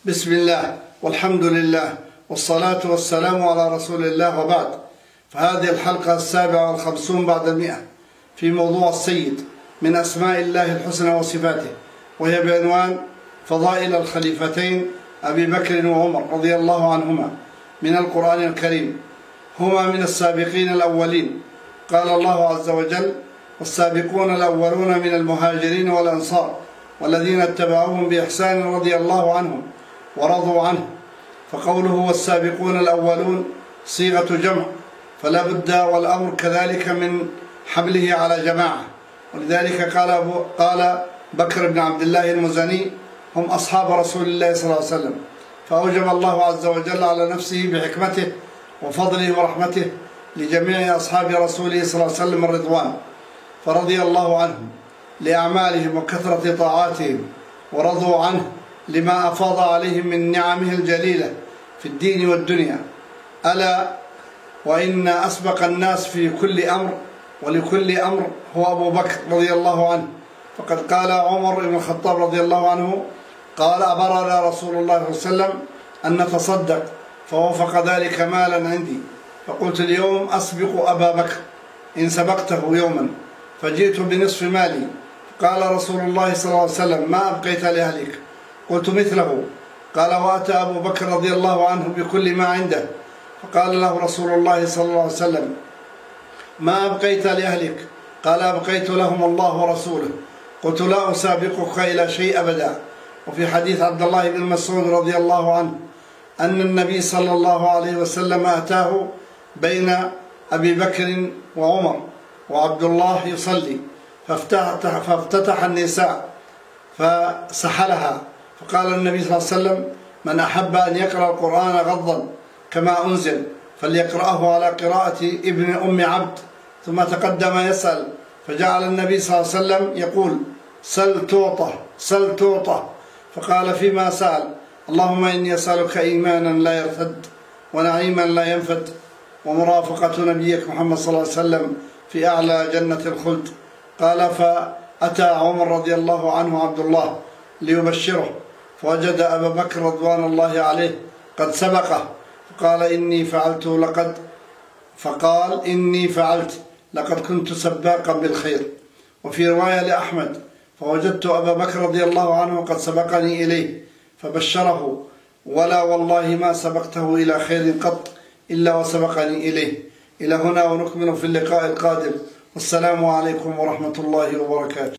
بسم الله والحمد لله والصلاة والسلام على رسول الله، وبعد. فهذه الحلقة 57 بعد 100 في موضوع السيد من أسماء الله الحسنى وصفاته، وهي بعنوان فضائل الخليفتين أبي بكر وعمر رضي الله عنهما من القرآن الكريم. هما من السابقين الأولين، قال الله عز وجل: والسابقون الأولون من المهاجرين والأنصار والذين اتبعوهم بإحسان رضي الله عنهم ورضوا عنه. فقوله والسابقون الأولون صيغة جمع، فلا بد والأمر كذلك من حمله على جماعة، ولذلك قال بكر بن عبد الله المزني: هم أصحاب رسول الله صلى الله عليه وسلم. فأوجب الله عز وجل على نفسه بحكمته وفضله ورحمته لجميع أصحاب رسوله صلى الله عليه وسلم الرضوان، فرضي الله عنهم لأعمالهم وكثرة طاعاتهم، ورضوا عنه لما أفاض عليهم من نعمه الجليلة في الدين والدنيا. ألا وإن أسبق الناس في كل أمر ولكل أمر هو أبو بكر رضي الله عنه. فقد قال عمر بن الخطاب رضي الله عنه: قال: أمرنا رسول الله صلى الله عليه وسلم أن نتصدق، فوافق ذلك مالا عندي، فقلت اليوم أسبق أبا بكر إن سبقته يوما، فجئت بنصف مالي. قال رسول الله صلى الله عليه وسلم: ما أبقيت لأهلك؟ قلت مثله. قال: وأتى أبو بكر رضي الله عنه بكل ما عنده، فقال له رسول الله صلى الله عليه وسلم: ما أبقيت لأهلك؟ قال: أبقيت لهم الله ورسوله. قلت: لا أسابقك إلى شيء أبدا. وفي حديث عبد الله بن مسعود رضي الله عنه أن النبي صلى الله عليه وسلم أتاه بين أبي بكر وعمر وعبد الله يصلي، فافتتح النساء فسحلها، فقال النبي صلى الله عليه وسلم: من أحب أن يقرأ القرآن غضا كما أنزل فليقرأه على قراءة ابن أم عبد. ثم تقدم يسأل، فجعل النبي صلى الله عليه وسلم يقول: سل تعطى سل تعطى. فقال فيما سأل: اللهم إني أسألك إيمانا لا يرتد، ونعيما لا ينفد، ومرافقة نبيك محمد صلى الله عليه وسلم في أعلى جنة الخلد. قال: فأتى عمر رضي الله عنه عبد الله ليبشره، فوجد أبا بكر رضوان الله عليه قد سبقه، فقال: إني فعلت لقد كنت سباقا بالخير. وفي رواية لأحمد: فوجدت أبا بكر رضي الله عنه قد سبقني إليه، فبشره: ولا والله ما سبقته إلى خير قط إلا وسبقني إليه. إلى هنا، ونكمل في اللقاء القادم، والسلام عليكم ورحمة الله وبركاته.